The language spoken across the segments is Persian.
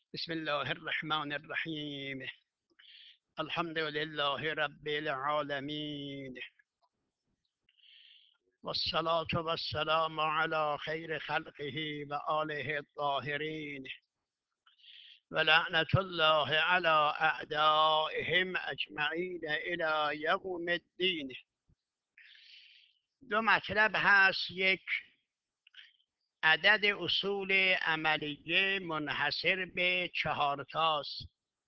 بسم الله الرحمن الرحیم. الحمد لله رب العالمین والصلاة والسلام على خیر خلقه و آله الطاهرین و لعنت الله على اعدائهم اجمعین الی یوم الدین. دو مطلب هست. یک، عدد اصول عملیه منحصر به چهارتاست.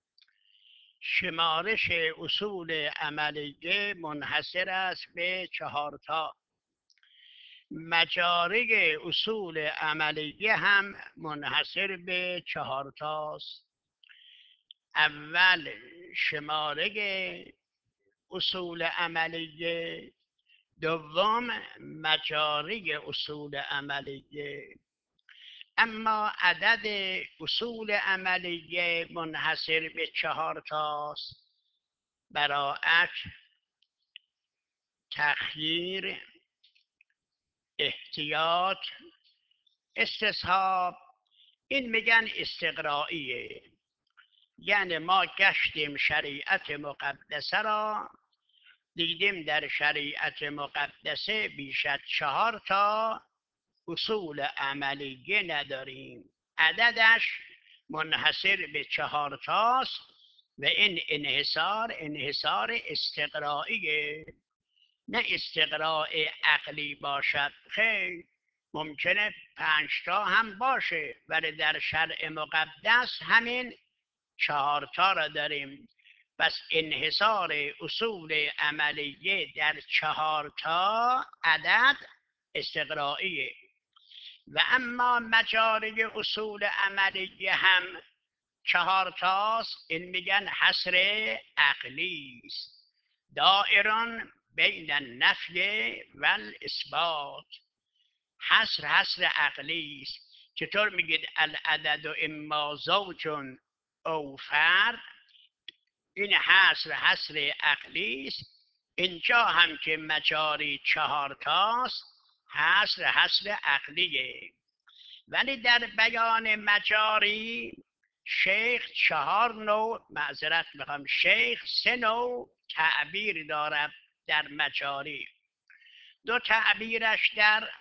شمارش اصول عملیه منحصر است به چهارتا. مجاری اصول عملیه هم منحصر به چهارتاست. اول شماره اصول عملیه، دوم مجاری اصول عملیه. اما عدد اصول عملیه منحصر به چهارتاست. براعت، تخییر، احتیاط، استصحاب. این میگن استقرائیه. یعنی ما گشتیم شریعت مقدسه را، دیدیم در شریعت مقدسه بیش از 4 اصول عملیه نداریم. عددش منحصر به 4 و این انحصار استقرائیه، نه استقراء عقلی باشد. خیر، ممکنه 5 هم باشه، ولی در شرع مقدس همین 4 را داریم. پس انحصار اصول عملیه در 4 عدد استقرائیه. و اما مجاری اصول عملیه هم 4 این میگن حصر عقلی است. دائران بین النفی و الاثبات. حصر عقلی است. چطور میگید العدد اما زوج او فرد؟ این حصر عقلی است. اینجا هم که مجاری 4 حصر عقلیه. ولی در بیان مجاری شیخ 3 نوع تعبیر دارد در مجاری. دو تعبیرش در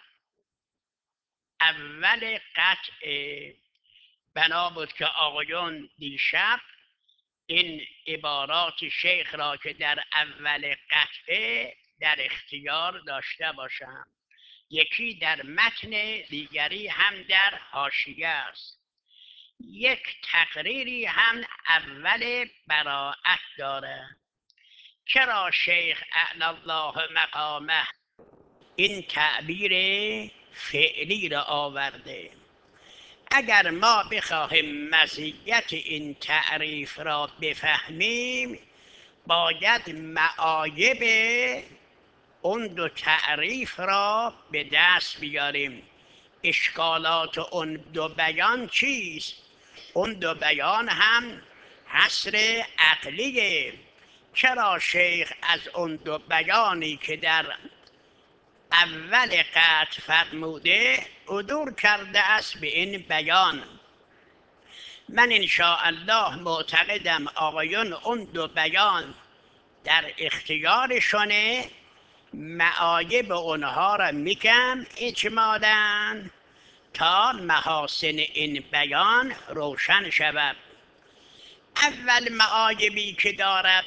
اول قطع. بنا بود که آقایون دیشب این عبارات شیخ را که در اول قطعه در اختیار داشته باشم. یکی در متن، دیگری هم در حاشیه است. یک تقریری هم اول براعت داره. چرا شیخ اعلی الله مقامه این تعبیر فعلی را آورده؟ اگر ما بخواهیم مزیت این تعریف را بفهمیم، باید معایب اون دو تعریف را به دست بیاریم. اشکالات اون دو بیان چیست؟ اون دو بیان هم حصر عقلیه. چرا شیخ از اون دو بیانی که در اول قطع فرموده عدول کرده است به این بیان؟ من انشاءالله معتقدم آقایون اون دو بیان در اختیارشونه. معایب اونها را میگم اجمالاً تا محاسن این بیان روشن شود. اول معایبی که دارد،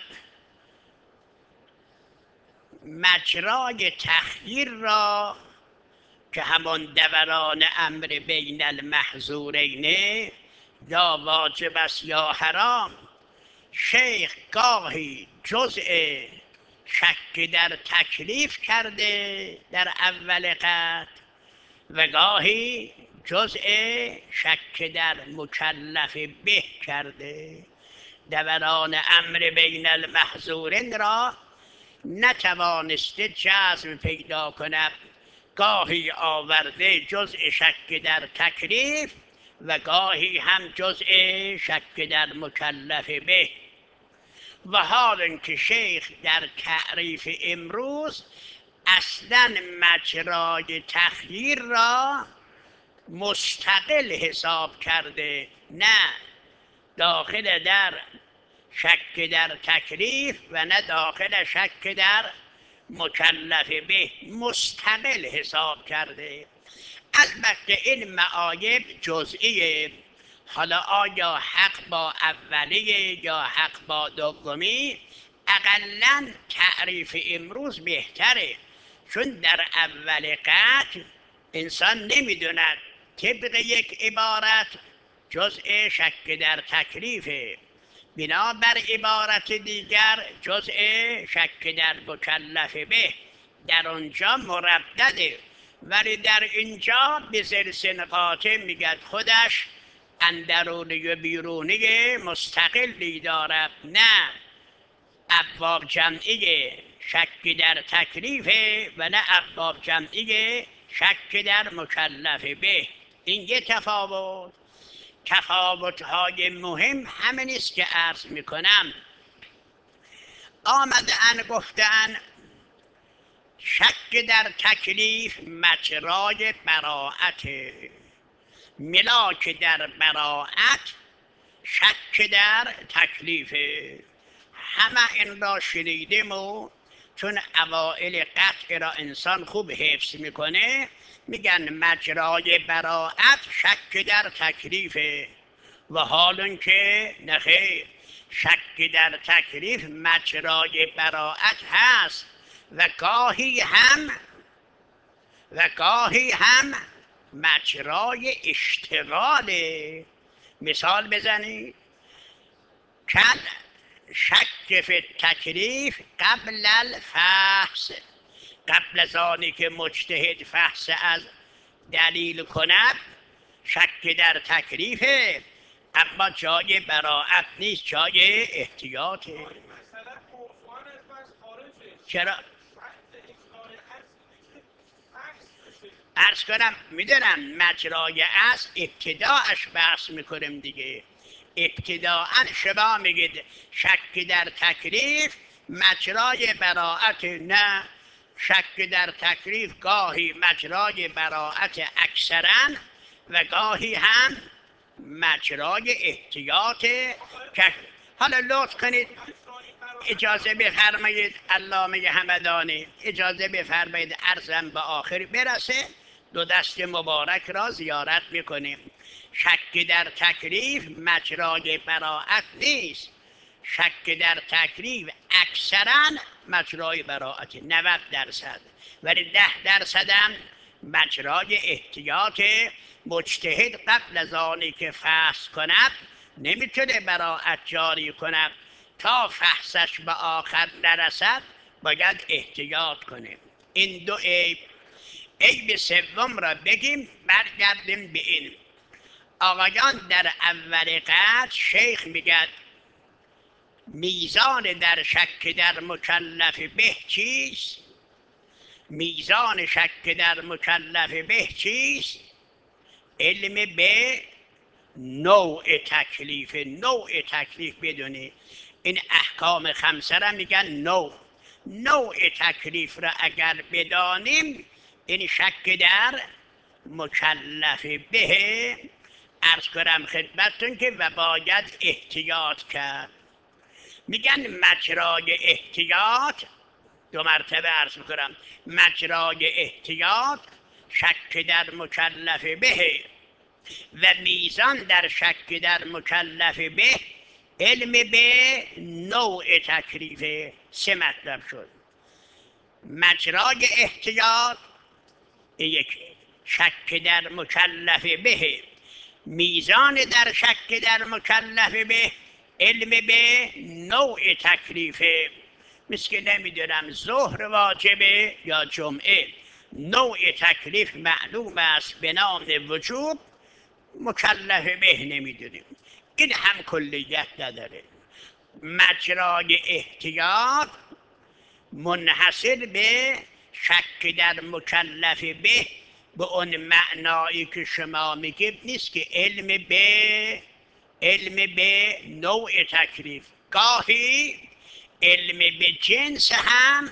مجرای تخییر را که همان دوران امر بین المحظورین، یا واجب است یا حرام، شیخ گاهی جزء شک در تکلیف کرده در اول قطع و گاهی جزء شک در مکلف به کرده. دوران امر بین المحظورین را نتوانسته جزم پیدا کند. گاهی آورده جزء شک در تکلیف و گاهی هم جزء شک در مکلف به. و حال اینکه شیخ در تعریف امروز اصلا مجرای تخییر را مستقل حساب کرده، نه، داخل در شک در تکلیف و نه داخل شک در مکلف به، مستقل حساب کرده. البته این معایب جزئیه. حالا آیا حق با اولیه یا حق با دومی؟ اقلاً تعریف امروز بهتره، چون در اول قطع انسان نمیدوند طبق یک عبارت جزء شک در تکلیفه، بنابر عبارت دیگر جزء شک در مکلف به، در آنجا مردده، ولی در اینجا به سلسله قاطع میگد خودش اندرونی و بیرونی مستقلی دارد. نه ابواب جمعی شک در تکلیفه و نه ابواب جمعی شک در مکلف به. این یه تفاوت. تفاوت‌های مهم همین است که عرض میکنم. آمدن گفتن شک در تکلیف مجرای براءت، ملاک در براءت شک در تکلیف. همه این را شنیدیم و چون اوائل قطع را انسان خوب حفظ میکنه میگن مجرای براءت شک در تکلیفه، و حال که نخیر، شک در تکلیف مجرای براءت هست و گاهی هم مجرای اشتغاله. مثال بزنید. کن شک فی تکلیف قبل الفحص، قبل از آنی که مجتهد فحص از دلیل کند شک در تکلیفه، اما جای براءت نیست، جای احتیاطه. چرا؟ عرض کنم میدونم مجرای از ابتداعش بحث میکنیم دیگه. ابتداعا شما میگید شک در تکلیف مجرای براءت، نه، شک در تکلیف گاهی مجرای براءت اکثرا و گاهی هم مجرای احتیاط. که حالا لطف کنید اجازه بفرمایید، علامه همدانی اجازه بفرمایید عرضم به آخر برسه، دو دست مبارک را زیارت میکنیم. شک در تکلیف مجرای براءت نیست، شک در تکلیف اکثرا مجرای براءت 90%، ولی 10% هم مجرای احتیاط. مجتهد قبل از آنی که فحص کند نمیتونه براءت جاری کند، تا فحصش به آخر نرسد باید احتیاط کنیم. این دو عیب. عیب سوم را بگیم، برگردیم به این. آقایان در اول قطع شیخ میگد میزان در شک در مکلف به چیست؟ میزان شک در مکلف به چیست؟ علم به نوع تکلیف. نوع تکلیف بدونی این احکام خمسه را میگن نوع تکلیف را اگر بدانیم این شک در مکلف به. عرض کنم خدمتتون که و باید احتیاط کرد. میگن مجرای احتیاط، دو مرتبه عرض میکنم، مجرای احتیاط شک در مکلف به و میزان در شک در مکلف به علم به نوع تکلیف. سه مطلب شد. مجرای احتیاط یک، شک در مکلف به، میزان در شک در مکلف به علم به نوع تکلیفه. مثل که نمیدونم ظهر واجبه یا جمعه، نوع تکلیف معلوم است به نام وجوب، مکلف به نمیدونیم، این هم کلیت نداره. مجرای احتیاط منحصر به شک در مکلف به اون معنایی که شما میگید نیست که علم به نوع تکلیف. گاهی علم به جنس هم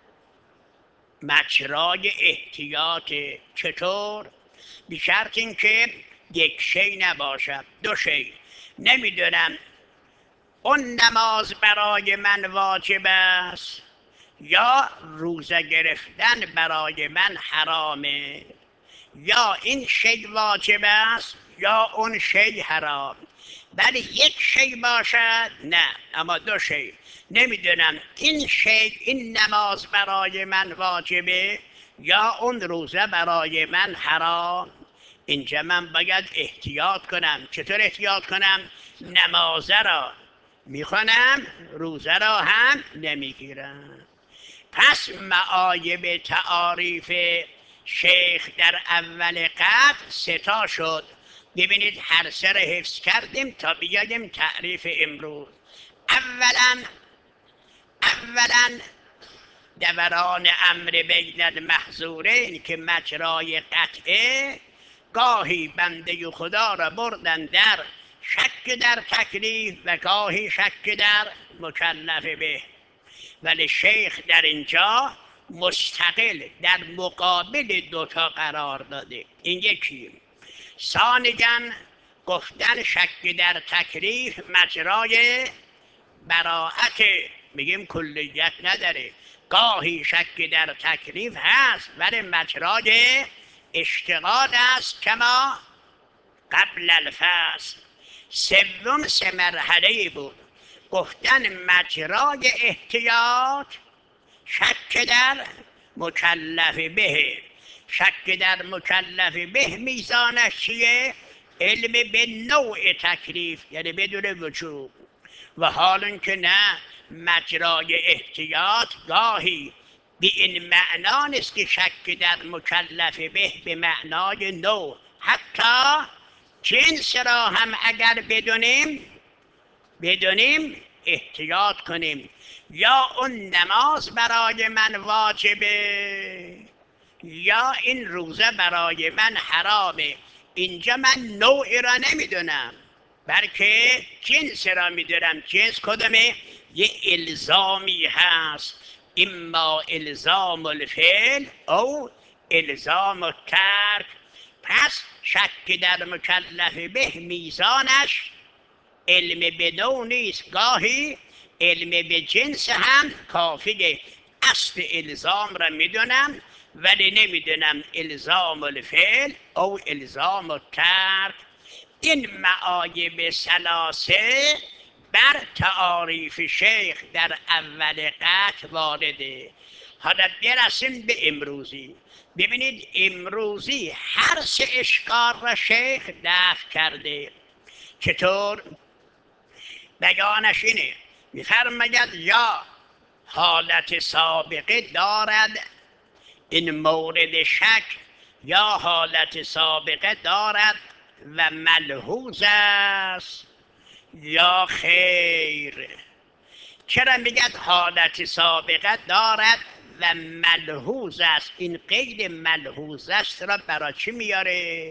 مجرای احتیاط. چطور؟ به شرط اینکه یک شی نباشد، دو شی. نمیدونم اون نماز برای من واجب است یا روزه گرفتن برای من حرامه، یا این شی واجب است یا اون شی حرام. ولی یک شی باشد نه، اما دو شی. نمیدونم این شی، این نماز برای من واجبه یا اون روزه برای من حرام. اینجا من باید احتیاط کنم. چطور احتیاط کنم؟ نمازه را میخونم، روزه را هم نمیگیرم. پس معایب تعاریف شیخ در اول قطع ستا شد. ببینید هر سر حفظ کردیم تا بیایم تعریف امروز. اولا دوران امر بین المحظورین که مجرای قطعه، گاهی بنده خدا را بردن در شک در تکلیف و گاهی شک در مکلف به. ولی شیخ در اینجا مستقل در مقابل دوتا قرار داده. این یکی. ثانیاً گفتن شک در تکلیف مجرای براعت، میگیم کلیت نداره، گاهی شک در تکلیف هست ولی مجرای اشتغال است کما قبل الفصل. سوم سه مرحله بود. گفتن مجرای احتیاط شک در مکلف به. شک در مکلف به میزانش چیه؟ علم به نوع تکلیف، یعنی بدون وجوب. و حال که نه، مجرای احتیاط گاهی به این معنا نیست که شک در مکلف به معنای نوع، حتی جنس را هم اگر بدونیم احتیاط کنیم. یا اون نماز برای من واجبه یا این روزه برای من حرامه. اینجا من نوعی را نمیدونم بلکه جنس را میدونم. جنس کدومه؟ یه الزامی هست، اما الزام الفعل او الزام الترک. پس شک در مکلف به میزانش علم به نوع نیست، گاهی علم به جنس هم کافیه. اصل الزام را میدونم ولی نمیدونم الزام الفعل او الزام الترک. این معایب ثلاثه بر تعاریف شیخ در اول قطع وارده. حالا برسیم به امروزی. ببینید امروزی هر سه اشکال را شیخ دفع کرده. چطور؟ بیانش اینه، میفرماید یا حالت سابقه دارد این مورد شک، یا حالت سابقه دارد و ملحوظ است یا خیر. چرا میگد حالت سابقه دارد و ملحوظ است؟ این قید ملحوظ است را برای چی میاره؟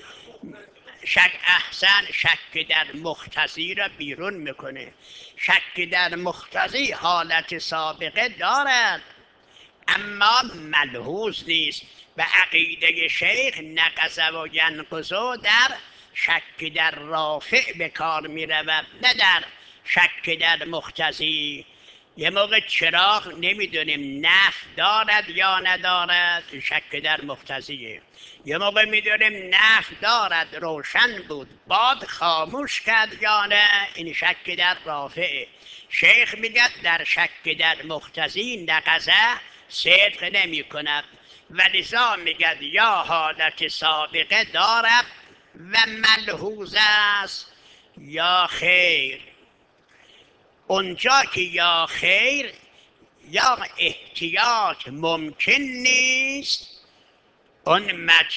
شک احسن، شک در مقتضی را بیرون میکنه. شک در مقتضی حالت سابقه دارد اما ملحوظ نیست. و عقیده شیخ نقض و ینقض در شک در رافع به کار می رود، نه در شک در مقتضی. یه موقع چراغ نمیدونیم نفع دارد یا ندارد، شک در مقتضیه. یه موقع میدونیم نفع دارد، روشن بود، باد خاموش کرد یا نه، این شک در رافعه. شیخ میگه در شک در مقتضی نقضه صدق نمی کند و لذا میگه یا حالت سابقه دارد و ملحوظ است یا خیر. اونجا که یا خیر یا احتیاط ممکن نیست، اون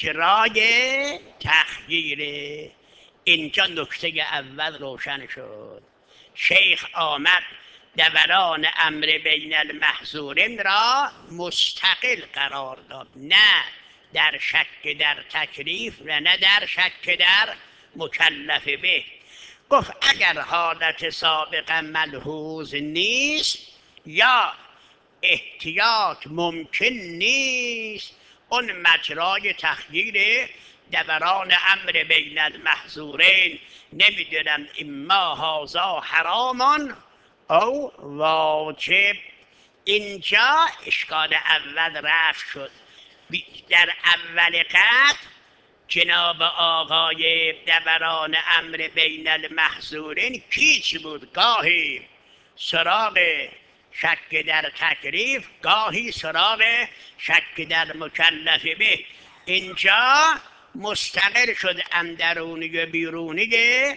مجرای تخییره. اینجا نکته اول روشن شد. شیخ آمد دوران امر بین المحظورین را مستقل قرار داد، نه در شک در تکلیف و نه در شک در مکلف به. گفت اگر حالت سابقه ملحوظ نیست یا احتیاط ممکن نیست، اون مجرای تخییره. دوران امر بین المحظورین، نمیدونم اما هازا حرامان او واجب. اینجا اشکال اول رفت شد. در اول قطع جناب آقای دوران امر بین المحظورین کیچ بود، گاهی سراغ شک در تکلیف، گاهی سراغ شک در مکلف به. اینجا مستقل شد، اندرونی و بیرونی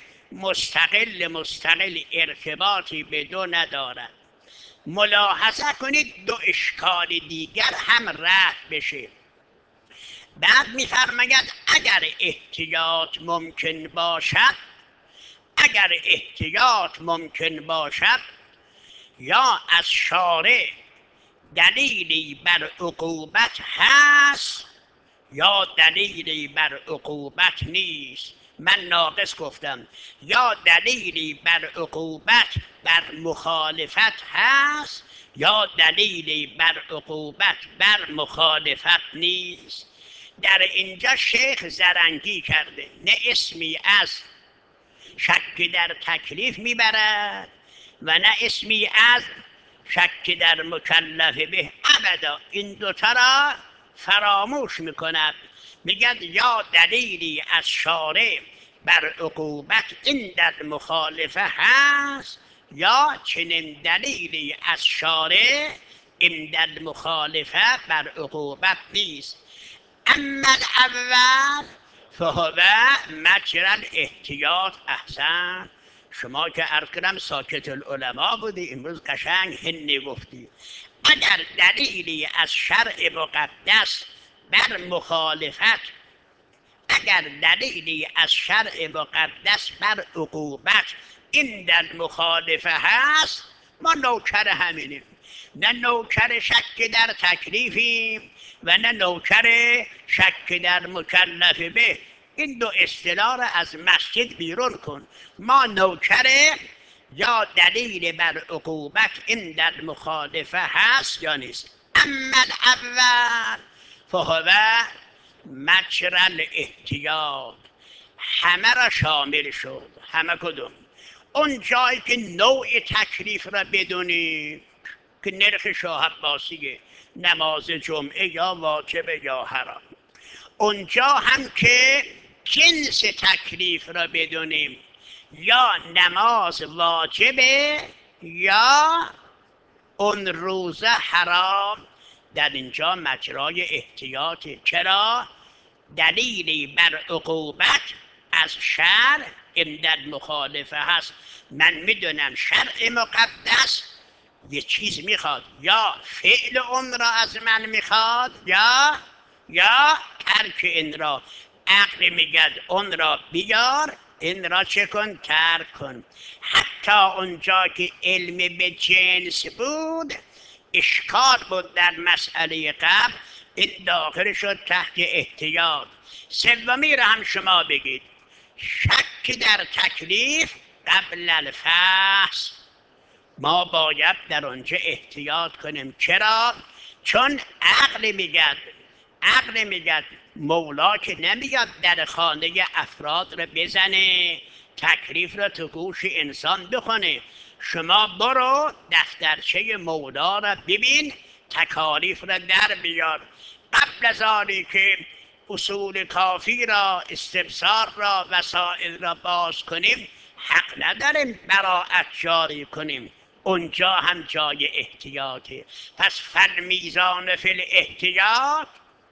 مستقل ارتباطی به دو ندارد. ملاحظه کنید دو اشکال دیگر هم رفع بشه. بعد می‌فرماید اگر احتیاط ممکن باشد یا از شارع دلیلی بر عقوبت هست یا دلیلی بر عقوبت نیست. من ناقص گفتم. یا دلیلی بر عقوبت بر مخالفت هست یا دلیلی بر عقوبت بر مخالفت نیست. در اینجا شیخ زرنگی کرده، نه اسمی از شک در تکلیف میبرد و نه اسمی از شک در مکلف به. ابدا این دوتا را فراموش میکند. میگد یا دلیلی از شارع بر عقوبت این در مخالفه هست یا چنین دلیلی از شارع این در مخالفه بر عقوبت نیست. اما الاول فهو مجرى الاحتیاط. احسن. شما که عرض کردم ساکت العلماء بودی، امروز قشنگ هنی گفتی. اگر دلیلی از شرع مقدس بر مخالفت، اگر دلیلی از شرع مقدس بر عقوبت این در مخالفه هست، ما نوکر همینیم، نه نوکر شک در تکلیفیم و نه نوکر شک در مکلف به. این دو اصطلاح را از مسجد بیرون کن. ما نوکر یا دلیل بر عقوبت این در مخالفه هست یا نیست. اما الاول فهو مجرى الاحتیاط. همه را شامل شد. همه کدوم؟ اون جایی که نوع تکلیف را بدونی که نرخ شاه عباسیه، نماز جمعه یا واجب یا حرام. اونجا هم که جنس تکلیف را بدونیم، یا نماز واجبه یا اون روزه حرام. در اینجا مجرای احتیاطه. چرا؟ دلیلی بر عقوبت از شرع این در مخالفه هست. من میدونم شرع مقدس یه چیز میخواد، یا فعل اون را از من میخواد یا ترک این را. عقل میگد اون را بیار، این را چه کن؟ ترک کن. حتی اونجا که علم به جنس بود اشکال بود در مسئله قبل، این داخل شد تحت احتیاط. سومی را هم شما بگید. شک در تکلیف قبل الفحص. ما باید در اونجا احتیاط کنیم. چرا؟ چون عقل میگد مولا که نمیاد در خانه افراد را بزنه، تکلیف را تو گوش انسان بخونه. شما برو دفترچه مولا را ببین، تکالیف را در بیار. قبل از آنی که اصول کافی را، استبصار را، وسائل را باز کنیم، حق نداریم براءت جاری کنیم. اونجا هم جای احتیاطه. پس فالمیزان فی الاحتیاط،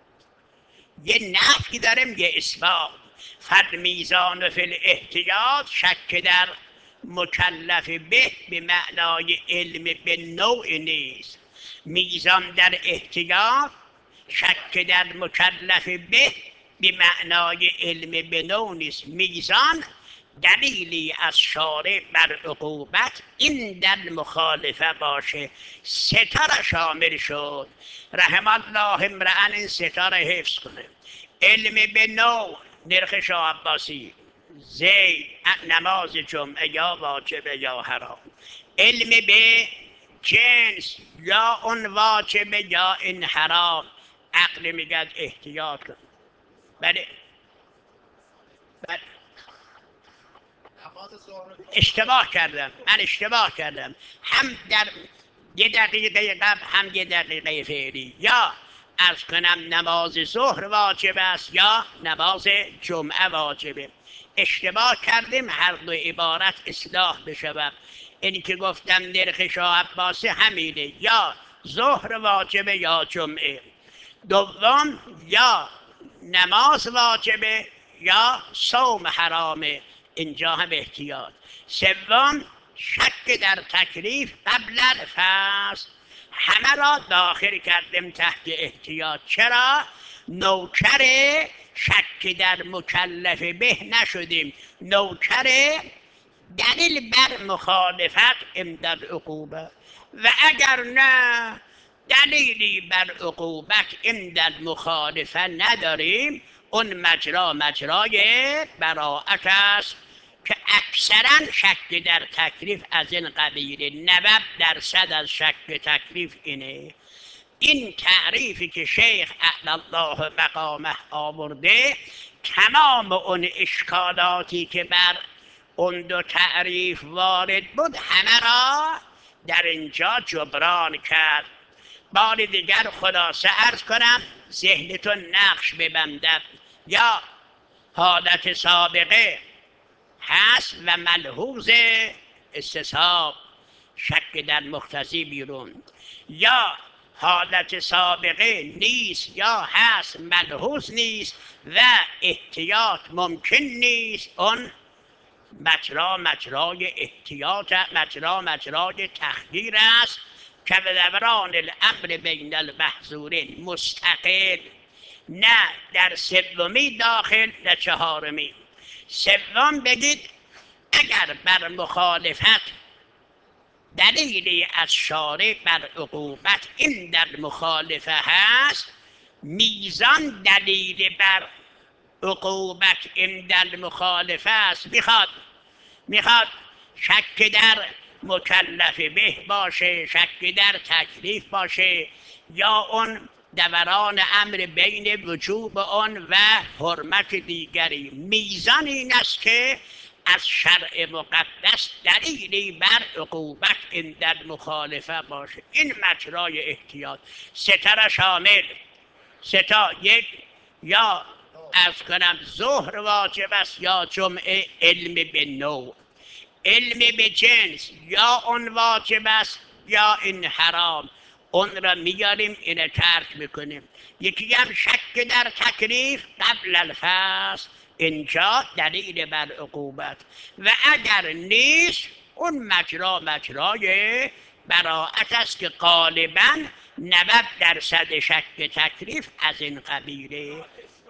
یه نفی داریم یه اثبات. فالمیزان فی الاحتیاط شک در مکلف به به معنای علم به نوع نیست. میزان در احتیاط شک در مکلف به به معنای علم به نوع نیست. میزان دلیلی از شارع بر عقوبت این در مخالفه باشه. ستاره شامل شد. رحم الله امرأن این ستاره حفظ کنه. علم به نوع نرخ شاه عباسی، زید نماز جمعه یا واجب یا حرام. علم به جنس یا اون واجب یا این حرام. عقل میگه احتیاط کن. بله بعد من اشتباه کردم هم در 1 دقیقه قبل هم 1 دقیقه فعلی. یا ارز کنم نماز ظهر واجب است یا نماز جمعه واجبه. اشتباه کردیم، هر دو عبارت اصلاح بشود. اینی که گفتم نرخ شاه عباسی همینه، یا ظهر واجبه یا جمعه. دوم یا نماز واجبه یا صوم حرامه، اینجا هم احتیاط. سوم شک در تکلیف قبل الفرض، همه را داخل کردیم تحت احتیاط. چرا؟ نوکر شک در مکلف به نشدیم، نوکر دلیل بر مخالفت عند العقوبه. و اگر نه دلیلی بر عقوبت عند المخالفه نداریم، اون مجرای براءت است که اکثرا شک در تکلیف از این قبیله. 90% از شک تکلیف اینه. این تعریفی که شیخ اعلی الله مقامه آورده، تمام اون اشکالاتی که بر اون دو تعریف وارد بود همه را در اینجا جبران کرد. بار دیگر خلاصه عرض کنم، ذهنتون نقش ببندد. یا حالت سابقه هست و ملحوظ استصحاب، شک در مقتضی بیرون، یا حالت سابقه نیست یا هست ملحوظ نیست و احتیاط ممکن نیست، اون مجرای احتیاط، مجرای تخدیر است که به دوران الامر بین المحظورین مستقل، نه در سومی داخل نه چهارمی. سوم بگید اگر بر مخالفت دلیلی از شارع بر عقوبت این در مخالفه هست، میزان دلیل بر عقوبت این در مخالفه است. میخواد شک در مکلف به باشه، شک در تکلیف باشه، یا اون دوران امر بین وجوب آن و حرمت دیگری. میزان این است که از شرع مقدس دلیلی بر عقوبت این در مخالفه باشه. این مجرای احتیاط. ستاره شامل ستا، یک یا از کنم ظهر واجب است یا جمعه، علم به نوع، علم به جنس، یا اون واجب است یا این حرام، اون را میاریم اینه ترک میکنیم. یکی هم شک در تکلیف قبل الفصل، اینجا دلیل بر عقوبت. و اگر نیست اون مجرای براءت است که غالبا 90% شک تکلیف از این قبیله.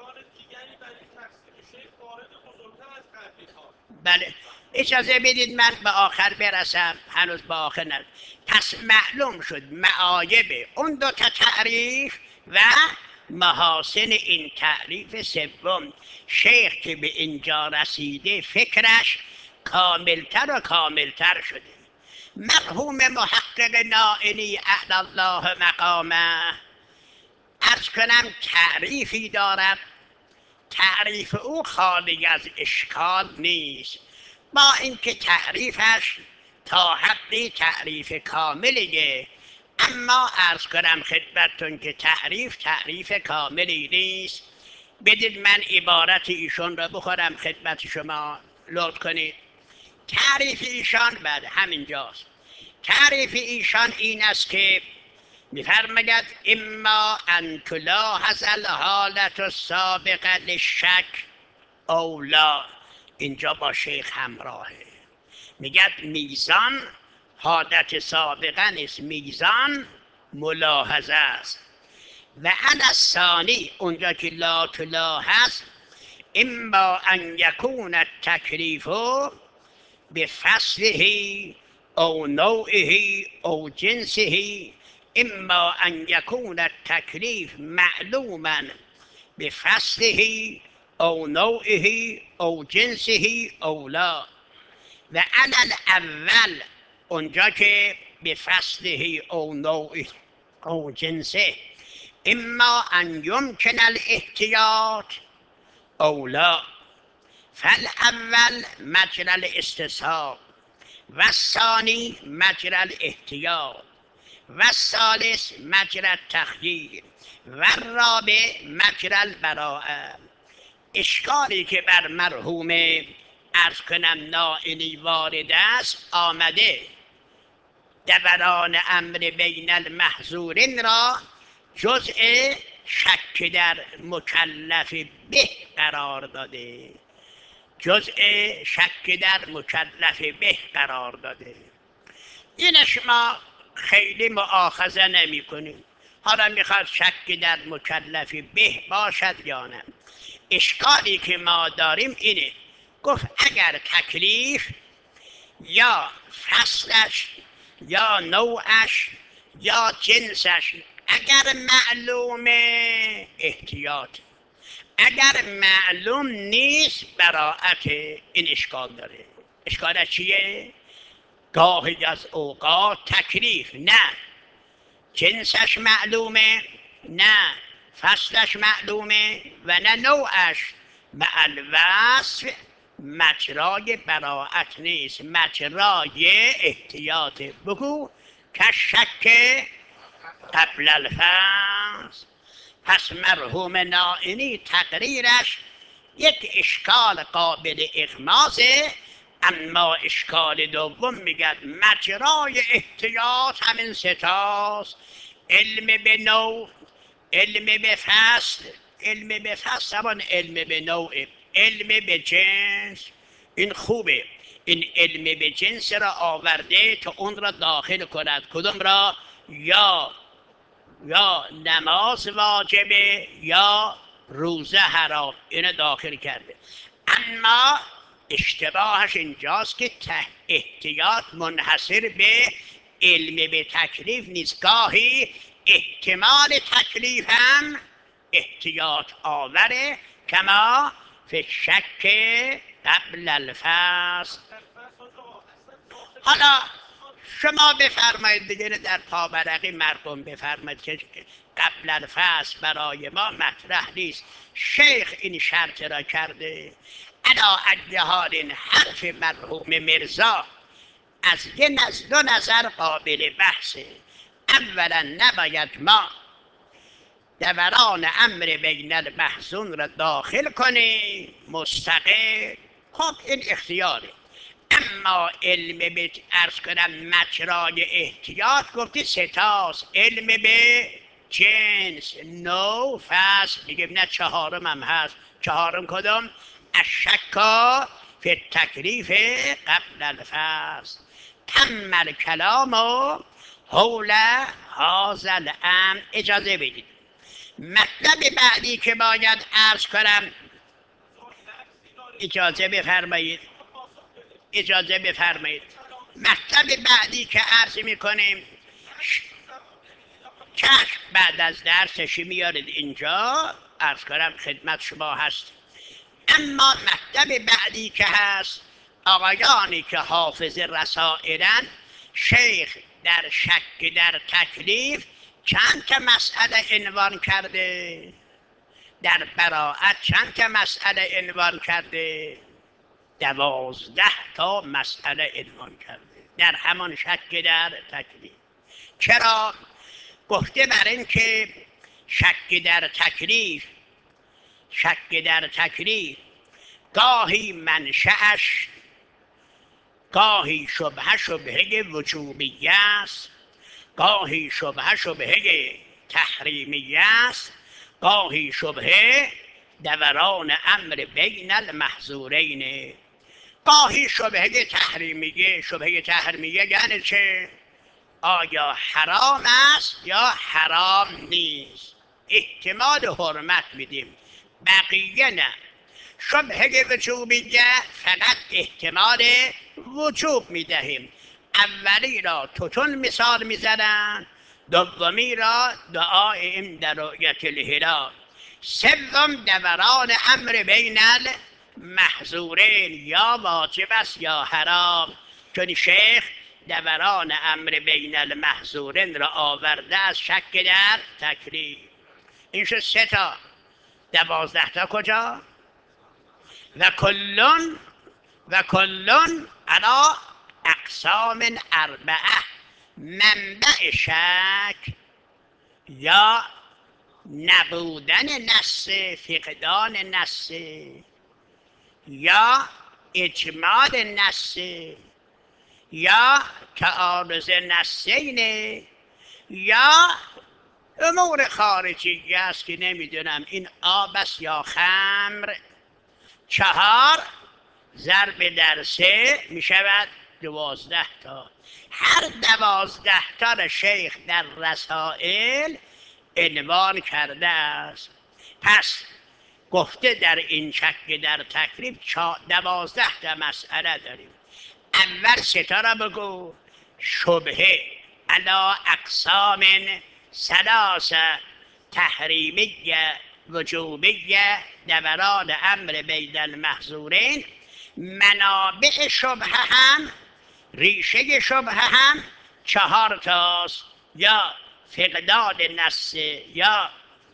بله، اجازه بدید من به آخر برسم، هنوز به آخر نرسم. پس معلوم شد معایب اون دو تا تعریف و محاسن این تعریف سوم. شیخ که به اینجا رسیده فکرش کاملتر و کاملتر شده. مرحوم محقق نائینی اعلی الله مقامه عرض کنم تعریفی دارد، تعریف او خالی از اشکال نیست، با اینکه تعریفش تا حدی تعریف کاملیه، اما عرض کنم خدمتتون که تعریف کاملی نیست. بدید من عبارت ایشون را بخورم خدمت شما، لطف کنید. تعریف ایشان بعد همینجاست. تعریف ایشان این است که می‌فرماید اما ان تلاحظ الحالة السابقه للشک او لا. اینجا با شیخ همراهه، میگه میزان حالت سابقه نیست، میزان ملاحظه است. و علی الثانی اونجا که لا تلاحظ اما ان یکون التکلیف بفصله او نوعه او جنسه، اما ان یکون التکلیف معلوما بفصله او نوعه او جنسه او لا. و علی الاول اونجا که بفصله او نوعه او جنسه اما ان یمکن الاحتیاط او لا. فالاول مجرى الاستصحاب و الثانی مجرى الاحتیاط و الثالث مجرى التخییر و الرابع مجرى البراءه. اشکالی که بر مرحوم عرض کنم نائینی وارد است آمده دوران امر بین المحظورین را جزء شک در مکلف به قرار داده، جزء شک در مکلف به قرار داده. اینش ما خیلی مؤاخذه نمی کنیم. حالا میخواد شک در مکلف به باشد یا نه. اشکالی که ما داریم اینه، گفت اگر تکلیف یا فصلش یا نوعش یا جنسش اگر معلومه احتیاط، اگر معلوم نیست براءت. این اشکال داره. اشکالش چیه؟ گاهی از اوقات تکلیف نه جنسش معلومه، نه فصلش معلومه و نه نوعش، مع الوصف مجرای براءت نیست، مجرای احتیاط. بگو که شک قبل الفصل. پس مرحوم نائینی تقریرش یک اشکال قابل اغماضه، اما اشکال دوم میگه مجرای احتیاط همین ستاست: علم به نوع، علم به فصل، علم به فصل زمان علم به نوع، علم به جنس. این خوبه، این علم به جنس را آورده تا اون را داخل کند. کدوم را؟ یا نماز واجبه یا روزه حرام، اینو داخل کرده. اما اشتباهش اینجاست که احتیاط منحصر به علم به تکلیف نیست. گاهی احتمال تکلیف هم احتیاط آوره، کما فی شک قبل الفصل. حالا شما بفرمایید دیگه، در پاورقی مرقوم بفرمایید که قبل الفصل برای ما مطرح نیست. شیخ این شرط را کرده. علی ای حال این حرف مرحوم مرزا از دو نظر قابل بحثه. اولا نباید ما دوران امر بین المحظون را داخل کنیم مستقل، خب این اختیاره. اما علم به عرض کنم مجرای احتیاط گفتی ستاست: علم به جنس، نوع، فصل. دیگه نه چهارم هم هست. چهارم کدوم؟ الشک فی التکلیف قبل الفصل. تم الکلام حول هذا الامر. اجازه بدید مطلب بعدی که باید عرض کنم، اجازه بفرمایید، اجازه بفرمایید. مطلب بعدی که عرض میکنیم، چشم بعد از درسشی میارید اینجا عرض کنم خدمت شما هست. اما مطلب بعدی که هست، آقایانی که حافظ رسائلن، شیخ در شک در تکلیف چند تا مسئله عنوان کرده، در براءت چند تا مسئله عنوان کرده؟ 12 تا مسئله عنوان کرده در همان شک در تکلیف. چرا؟ گفته بر این که شک در تکلیف گاهی منشأش، گاهی شبهه وجوبیه است، گاهی شبهه تحریمیه است، گاهی شبهه دوران امر بین المحظورین. گاهی شبهه تحریمیه. شبهه تحریمیه یعنی چه؟ آیا حرام است یا حرام نیست؟ احتمال حرمت میدیم، بقیه نه. شبهه وجوبیه فقط احتمال وجوب میدهیم. اولی را توتون مثال میزنن، دومی را دعای عند رؤیت الهلال، سوم دوران امر بین المحظورین، یا واجب است یا حرام. چون شیخ دوران امر بین المحظورین را آورده از شک در تکلیف. این شد 3 تا. 12 تا کجا؟ و کلون علی اقسام اربعه. منبع شک یا نبودن نص، فقدان نص، یا اجمال نص، یا تعارض نصینه، یا امور خارجی است که نمیدونم این آب است یا خمر. 4 ضرب در 3 میشود 12 تا. هر 12 تا را شیخ در رسائل عنوان کرده است. پس گفته در این شک در تکلیف 12 تا مسئله داریم. اول 3 تا را بگو. شبهه علی اقسام 3 تحریمیه وجوبیه دوران امر بین المحظورین. منابع شبهه هم، ریشه شبهه هم 4 تاست، یا فقدان نص، یا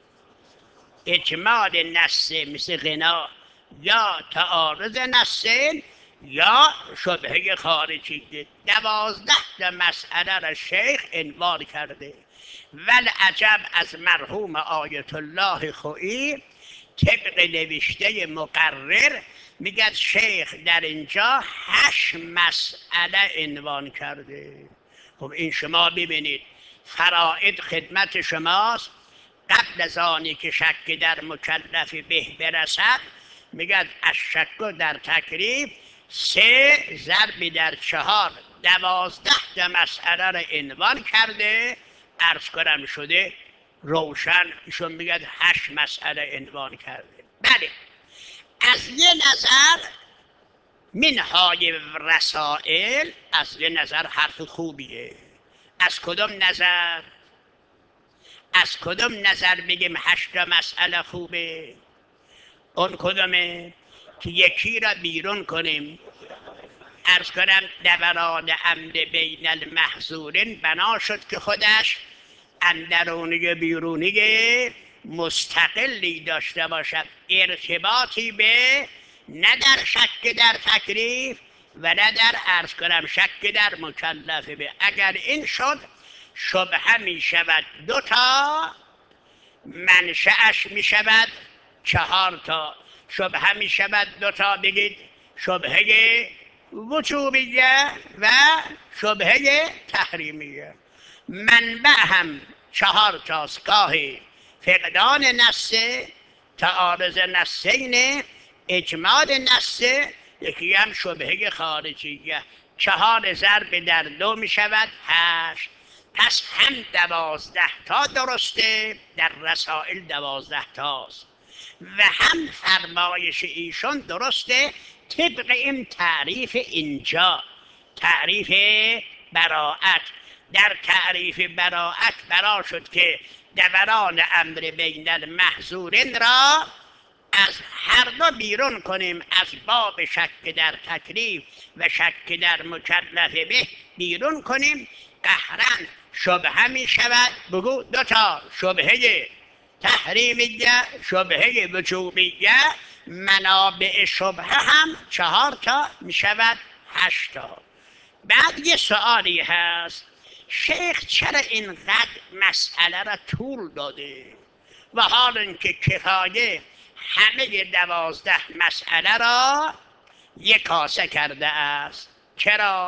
اجمال نص مثل غنا، یا تعارض نص، یا شبهه خارجی. 12 تا مسئله را شیخ عنوان کرده. ول عجب از مرحوم آیت الله خویی طبق نوشته مقرر میگه شیخ در اینجا 8 مسئله عنوان کرده. خب این شما ببینید فرائض خدمت شماست. قبل از آنی که شک در مکلف به برسد میگه الشک در تکلیف 3 ضرب در 4 12 تا مسئله را عنوان کرده. عرض کنم شده روشن. ایشون میگه 8 مسئله عنوان کرده. بله، از یه نظر منهای رسائل از یه نظر حرف خوبیه. از کدام نظر؟ از کدام نظر بگیم 8 تا مسئله خوبه؟ اون کدامه که یکی را بیرون کنیم، عرض کنم دوران امر بین المحظورین بنا شد که خودش اندرونی بیرونی مستقلی داشته باشد، ارتباطی به نه در شک در تکلیف و نه در عرض کنم شک در مکلف به. اگر این شد شبهه می شود 2 تا، منشأش می شود 4 تا. شبهه می شود 2 تا، بگید شبهه وجوبیه و شبهه تحریمیه. منبع هم 4 تاست، گاهی فقدان نص، تعارض نصین، اجمال نص، یکی هم شبهه خارجیه. 4 ضرب در 2 می شود 8. پس هم 12 تا درسته، در رسائل 12 تاست، و هم فرمایش ایشون درسته طبق این تعریف اینجا، تعریف براءت. در تعریف براءت برا شد که دوران امر بین المحظورین را از هر دو بیرون کنیم، از باب شک در تکلیف و شک در مکلف به بیرون کنیم. قهرن شبهه می شود، بگو 2 تا، شبهه تحریمیه، شبهه وجوبیه. منابع شبهه هم 4 تا می شود 8 تا. بعد یه سوالی هست، شیخ چرا اینقدر مسئله را طول داده و حال اینکه کفایه همه 12 مسئله را یک کاسه کرده است؟ چرا؟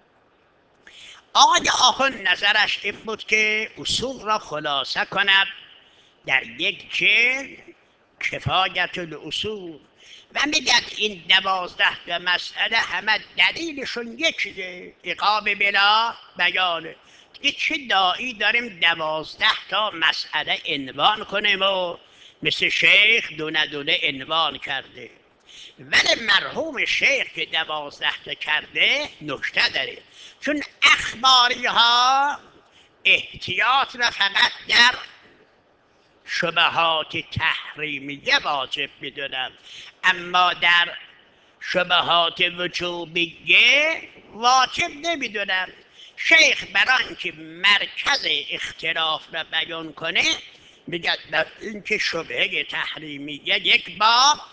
آقای آخوند نظرش این بود که اصول را خلاصه کند در یک جلد، کفایت الاصول، و میگد این 12 مسئله همه دلیلشون یکیه، عقاب بلا بیانه. چه داعی داریم 12 تا مسئله عنوان کنیم و مثل شیخ دونه دونه عنوان کرده؟ ولی مرحوم شیخ که 12 تا کرده نکته داره، چون اخباری ها احتیاط را فقط در شبهات تحریمیه واجب میدونم، اما در شبهات وجوبیه واجب نمیدونم. شیخ برای اینکه مرکز اختلاف را بیان کنه میگه در اینکه شبهه تحریمیه یک باب،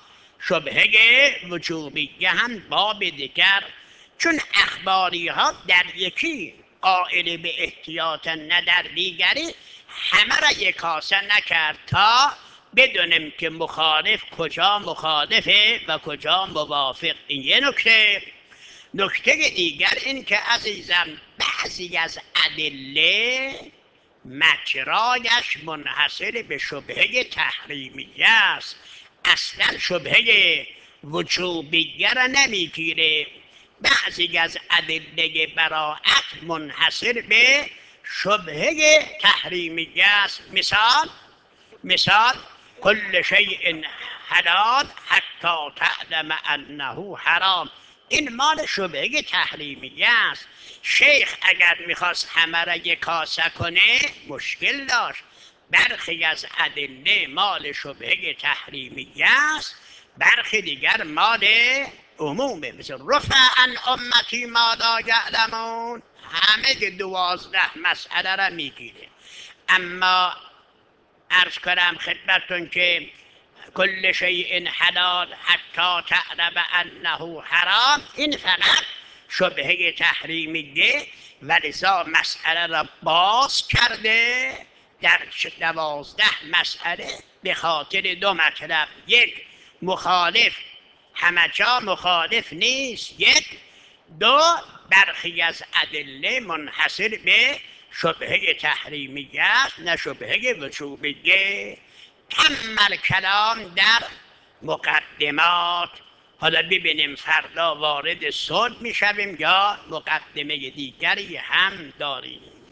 شبهه وجوبیه هم باب دیگر، چون اخباری ها در یکی قائل به احتیاط نه در دیگری، همه را یک کاسه نکرد تا بدونیم که مخالف کجا مخالفه و کجا موافق. این یه نکته. نکته دیگر این که عزیزم بعضی از ادله مجرایش منحصر به شبهه تحریمیه است، اصلا شبهه وجوبیه را نمیگیره. بعضی از ادله براعت منحصر به شبهه تحریمیه است. مثال کل شیء حلال حتی تعلم انه حرام، این مال شبهه تحریمیه است. شیخ اگر میخواست همه را یک کاسه کنه مشکل داشت. برخی از ادله مال شبهه تحریمیه است، برخی دیگر مال عمومه. مثل رفع عن امتی ما لا یعلمون، همه 12 مسئله را میگیره. اما عرض کنم خدمتون که کل شیء حلال حتی تعلم انه حرام، این فقط شبهه تحریمیه و لذا مسئله را باز کرده در 12 مسئله به خاطر 2 مطلب. یک، مخالف همه جا مخالف نیست. یک، 2، برخی از ادله منحصر به شبهه تحریمیه است نه شبهه وجوبیه. تم الکلام در مقدمات. حالا ببینیم فردا وارد صلح میشویم یا مقدمه دیگری هم داریم.